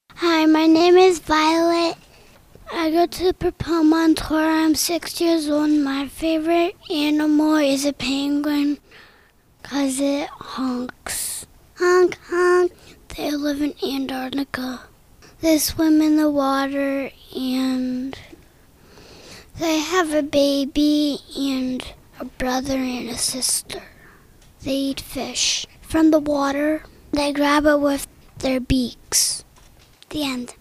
Hi, my name is Violet. I go to Propel Montour. I'm 6 years old. My favorite animal is a penguin because it honks. Honk, honk. They live in Antarctica. They swim in the water and they have a baby and a brother and a sister. They eat fish from the water. They grab it with their beaks. The end.